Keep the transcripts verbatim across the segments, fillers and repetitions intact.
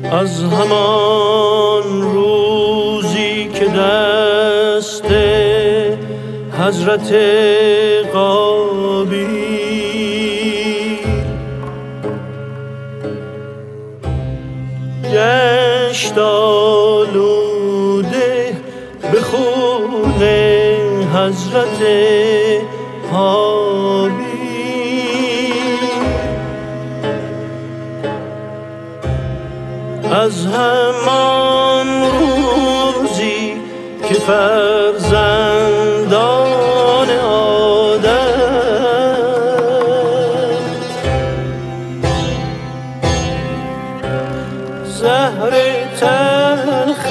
از همان روزی که دست حضرت قابیل گشت آلوده به خون حضرت حابیل، از همان روزی که فرزندان آدم زهر تلخ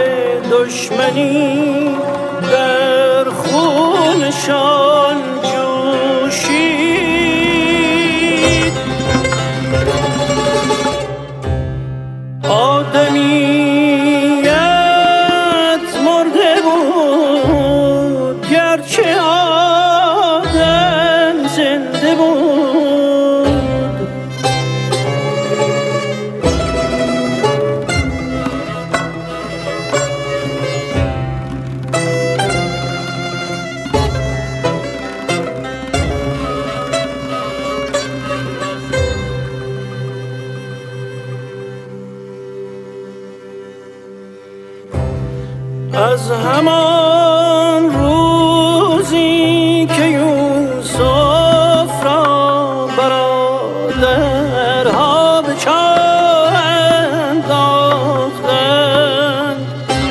دشمنی در خونشان جوشید. آدمیت مرده بود گرچه آدم زنده بود. از همان روزی که یوسف را برادرها به چاه انداختند،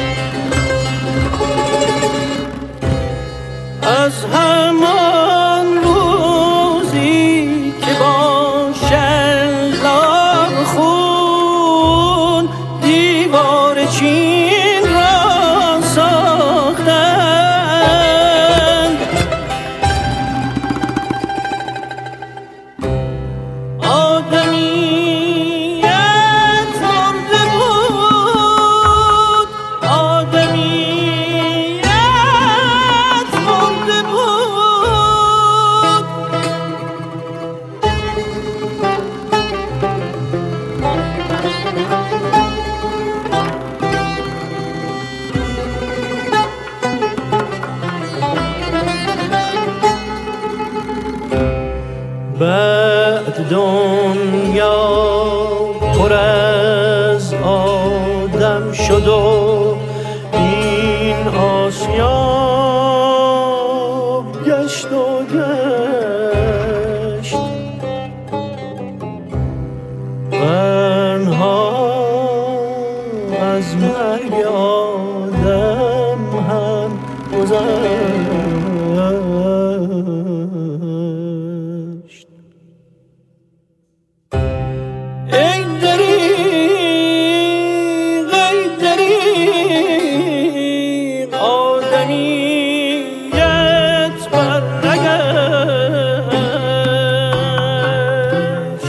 از همان روزی که با شلاق خون دیوار چین بعد دنیا پر از آدم شد و این آسیاب گشت و گشت، قرنها از مرگ آدم هم گذشت. ای دریغ ای دریغ آدمیت بر نگشت.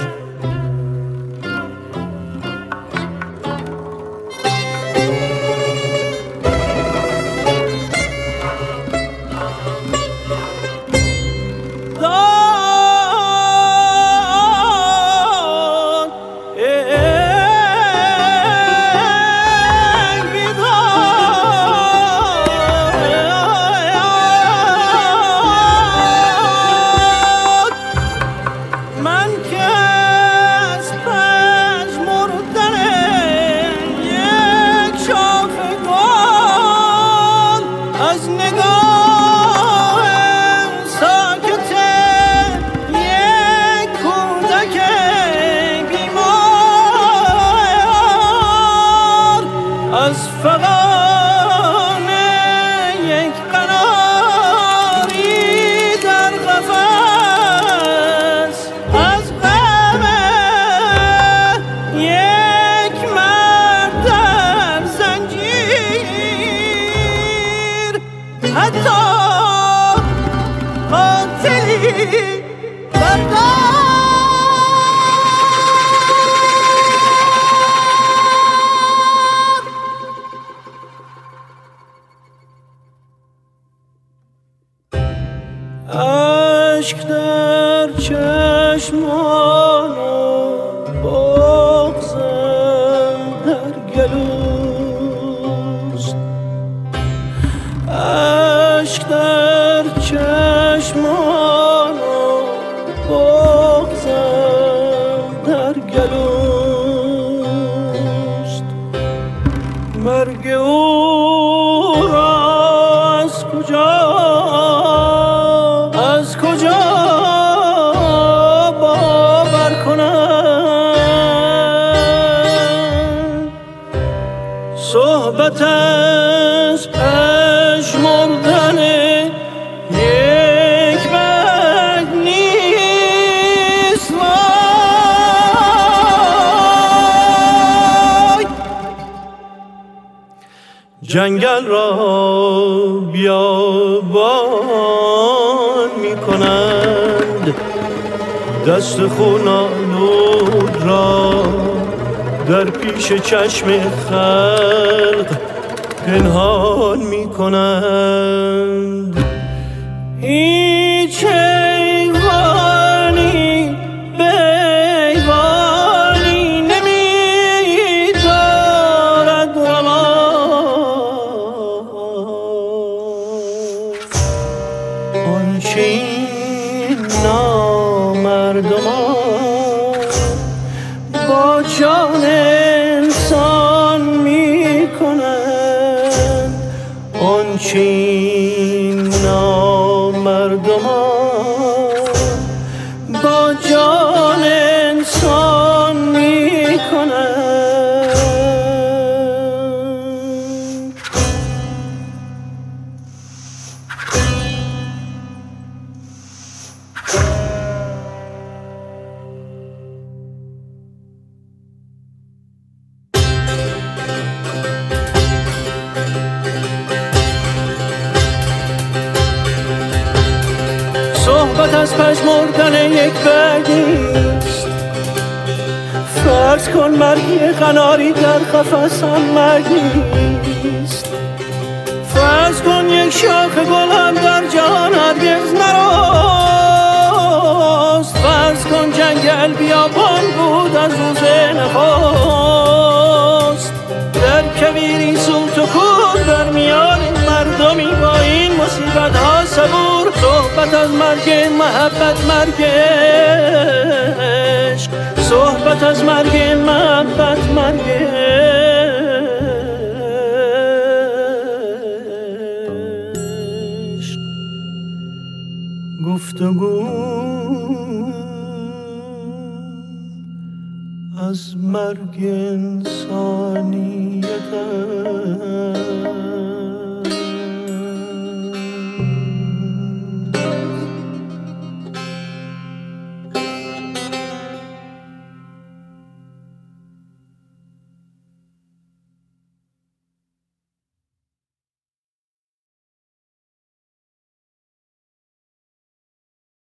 از فغان یک قناری در قفس، از غم یک مرد در زنجیر، حتی قاتلی بردار. عشق در چشمان و بغضم جز پژمردن یک برگ نیست. وای جنگل را بیابان می کنند، دست خون آلود را در پیش چشم خلق پنهان می کنند. هیچ حیوانی به حیوانی نمی دارد روا، آنچه این نامردمان با جان انسان می کنند، آنچه این نامردمان با جان انسان می کنند. صحبت از پژمردن یک برگیست، فرض کن مرگی قناری در قفس هم مرگیست. فرض کن یک شاخ گل هم در جهان هرگز نرست. فرض کن جنگل بیابان بود از روز نخست. در کویری سوت و کور در میان این مردمی با این مصیبت ها صبور. صحبت از مرگ محبت، مرگ عشق، صحبت از مرگ محبت، مرگ عشق. گفتگو از مرگ انسانیت